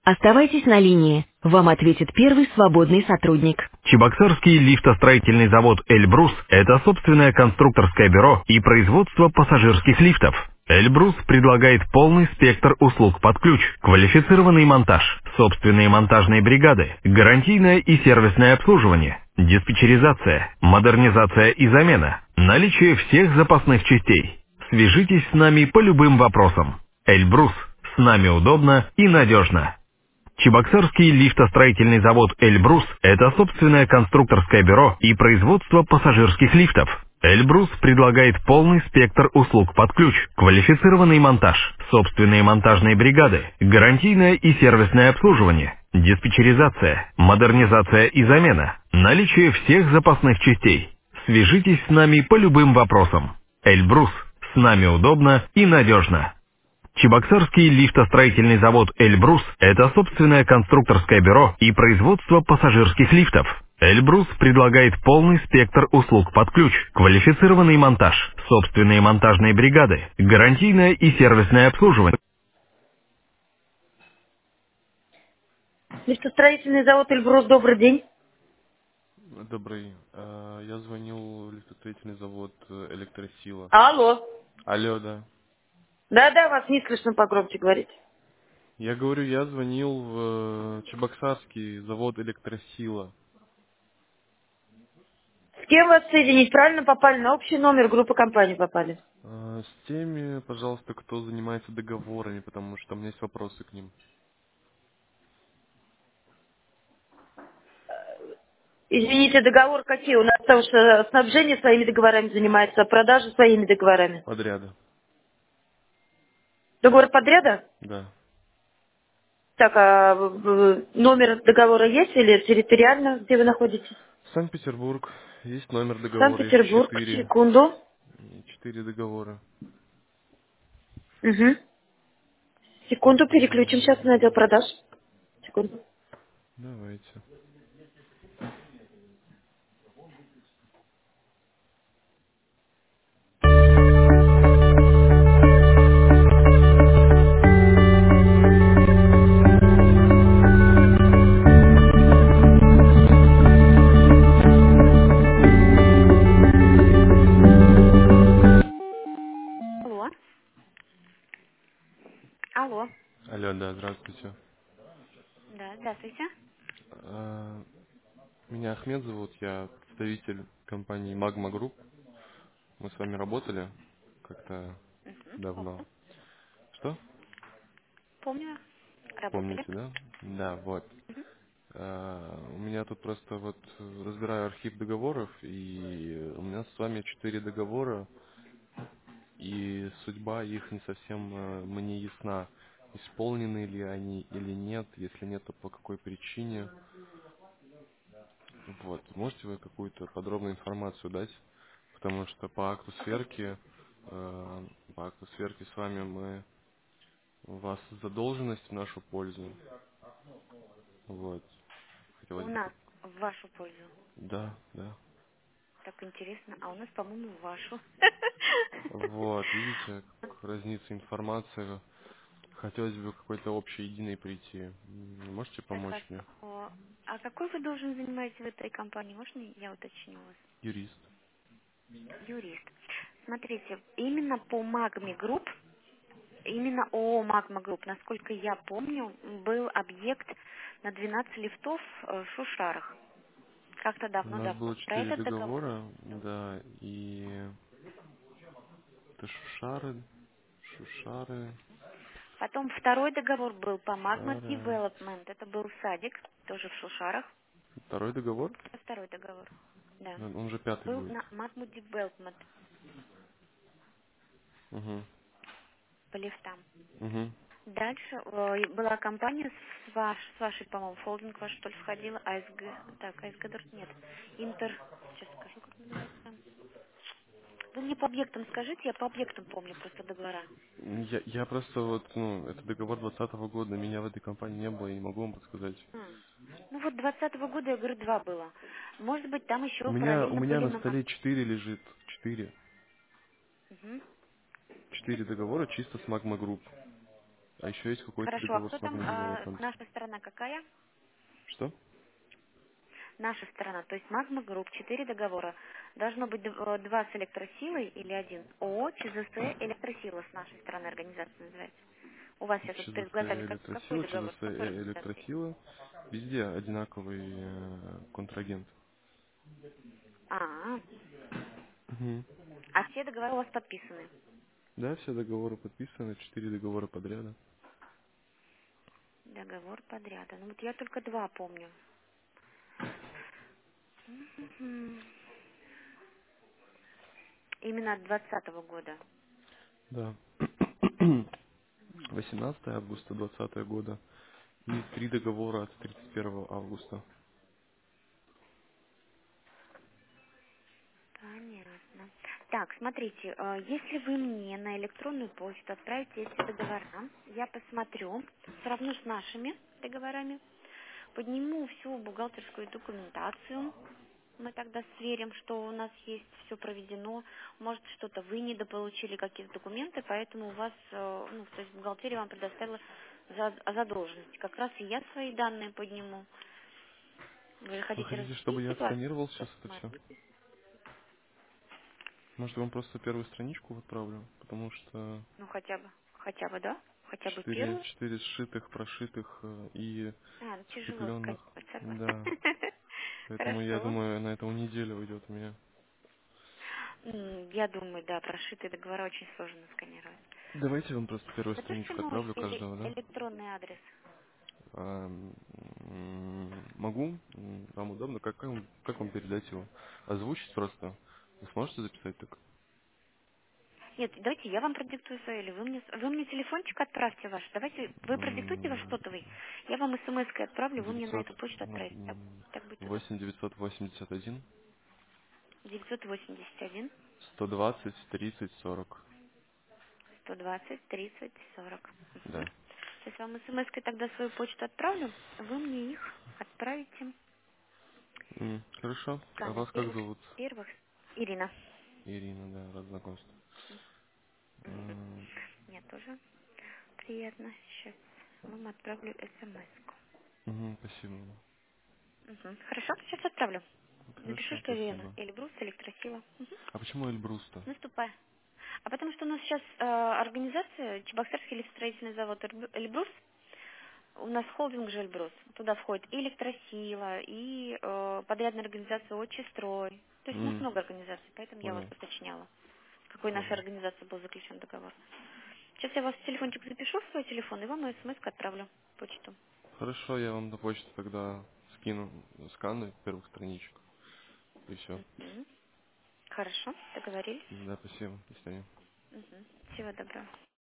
Оставайтесь на линии. Вам ответит первый свободный сотрудник. Чебоксарский лифтостроительный завод «Эльбрус» — это собственное конструкторское бюро и производство пассажирских лифтов. «Эльбрус» предлагает полный спектр услуг под ключ, квалифицированный монтаж, собственные монтажные бригады, гарантийное и сервисное обслуживание, диспетчеризация, модернизация и замена, наличие всех запасных частей. Свяжитесь с нами по любым вопросам. «Эльбрус» — с нами удобно и надежно. Чебоксарский лифтостроительный завод «Эльбрус» — это собственное конструкторское бюро и производство пассажирских лифтов. «Эльбрус» предлагает полный спектр услуг под ключ, квалифицированный монтаж, собственные монтажные бригады, гарантийное и сервисное обслуживание, диспетчеризация, модернизация и замена, наличие всех запасных частей. Свяжитесь с нами по любым вопросам. «Эльбрус» — с нами удобно и надежно. Чебоксарский лифтостроительный завод «Эльбрус» — это собственное конструкторское бюро и производство пассажирских лифтов. «Эльбрус» предлагает полный спектр услуг под ключ, квалифицированный монтаж, собственные монтажные бригады, гарантийное и сервисное обслуживание. Лифтостроительный завод «Эльбрус», добрый день. Добрый. Я звонил в лифтостроительный завод «Электросила». Алло. Алло, да. Да-да, вас не слышно, погромче говорить. Я говорю, я звонил в Чебоксарский завод «Электросила». С кем вас соединить? Правильно попали на общий номер группы компании попали. С теми, пожалуйста, кто занимается договорами, потому что у меня есть вопросы к ним. Извините, договор какие? У нас потому что снабжение своими договорами занимается, а продажа своими договорами. Подряда. Договор подряда? Да. Так, а номер договора есть или территориально, где вы находитесь? Санкт-Петербург. Есть номер договора, есть Санкт-Петербург, секунду. четыре договора. Угу. Секунду, переключим сейчас на отдел продаж. Секунду. Давайте. Алло. Алло. Алло, да, здравствуйте. Да, здравствуйте. А, Меня Ахмед зовут, я представитель компании Magma Group. Мы с вами работали как-то Угу. давно. Что? Помню. Работали. Помните, да? Да, вот. Угу. У меня тут просто вот разбираю архив договоров, и у меня с вами 4 договора, и судьба их не совсем мне ясна. Исполнены ли они или нет, если нет, то по какой причине. Вот. Можете вы какую-то подробную информацию дать? Потому что по акту сверки с вами у вас задолженность в нашу пользу. Вот. У Хотелось бы нас в вашу пользу. Да, да. Так интересно. А у нас, по-моему, в вашу. Вот, видите, как разнится информация. Хотелось бы какой-то общей единой прийти. Можете Так, помочь мне? а какой вы должен занимаете в этой компании? Можно я уточню вас? Юрист. Юрист. Смотрите, именно по Магме Групп, именно ООО Магма Групп, насколько я помню, был объект на 12 лифтов в Шушарах. Как-то У нас давно-давно. было Про 4 этот договор. договора, да, и это Шушары, Потом второй договор был по Magma Шушара. Development. Это был садик, тоже в Шушарах. Второй договор? Это второй договор. Да. Он же пятый Был будет. на Magma Development Угу. по лифтам. Угу. Дальше была компания с вашей, по-моему, холдинг ваш, что ли, входила, АСГ. Так, АСГ даже нет. Интер. Сейчас скажу, как называется. Вы мне по объектам скажите, я по объектам помню просто договора. Я просто вот, это договор 2020 года, меня в этой компании не было, я не могу вам подсказать. Ну вот 2020 года, я говорю, два было. Может быть, там У еще меня, у параллельно меня были на на... столе 4 лежит. 4. Мгм. 4 договора чисто с Magma Group. А еще есть какой-то Хорошо, а договор кто с там? Магнагрупп? Наша сторона какая? Что? Наша сторона, то есть Магма Групп, 4 договора. Должно быть два с электросилой или один. ООО, ЧЗС, электросила с нашей стороны организация называется. У вас сейчас вот перед ЧЗС глазами какой электросила, договор, ЧЗС с какой организацией? электросила. Везде одинаковый контрагент. А, Мгм. а все договора у вас подписаны? Да, все договоры подписаны, 4 договора подряда. Договор подряда. Ну вот я только два помню. Мгм. Именно от 2020 года. Да. 18 августа 2020 года и 3 договора от 31 августа. Понятно. Так, смотрите, если вы мне на электронную почту отправите эти договора, я посмотрю, сравню с нашими договорами, подниму всю бухгалтерскую документацию, мы тогда сверим, что у нас есть, все проведено, может что-то вы недополучили, какие-то документы, поэтому у вас, ну, то есть бухгалтерия вам предоставила задолженность. Как раз и я свои данные подниму. Вы Вы хотите хотите, чтобы я разместить вас? отсканировал сейчас это все? Может, я вам просто первую страничку отправлю? Потому что Ну, хотя бы, да? Хотя бы четыре, первую? четыре сшитых, прошитых и Ну, тяжело скрепленных. скачивать, согласна. Да. Поэтому я Хорошо. думаю, на это неделя уйдет у меня. Я думаю, да, прошитые договора очень сложно сканировать. Давайте я вам просто первую Запишите страничку мой отправлю каждого, да? электронный адрес. Могу? Вам удобно? Как вам передать его? Озвучить просто? Вы сможете записать так? Нет, давайте я вам продиктую свой, или вы мне телефончик отправьте ваш. Давайте, вы продиктуйте ваш сотовый, я вам смс-кой отправлю, вы мне на 900, эту почту отправите. Так будет удобно. 8 981 981 120 30 40. 120 30 40. Да. Сейчас вам смс-кой тогда свою почту отправлю, вы мне их отправите. Хорошо. А На вас как зовут? первых Ирина. Ирина, да, рад знакомству. Мгм. Мне тоже приятно. Сейчас вам отправлю смс-ку. Спасибо. Хорошо, сейчас отправлю. Напишу, Хорошо, что Ирина. спасибо. Эльбрус, электросила. А почему Эльбрус-то? Наступай. А потому что у нас сейчас организация Чебоксарский лесостроительный завод Эльбрус. У нас холдинг же Эльбрус. Туда входит и электросила, и подрядная организация Отчестрой. То есть у нас М, много организаций, поэтому я вас Понял, уточняла, с какой нашей понял. организацией был заключен договор. Сейчас я вас в телефончик запишу в свой телефон и вам смс отправлю почту. Хорошо, я вам на почту тогда скину сканы первых страничек. И все. Мгм. Хорошо, договорились. Да, спасибо. До свидания. Всего доброго.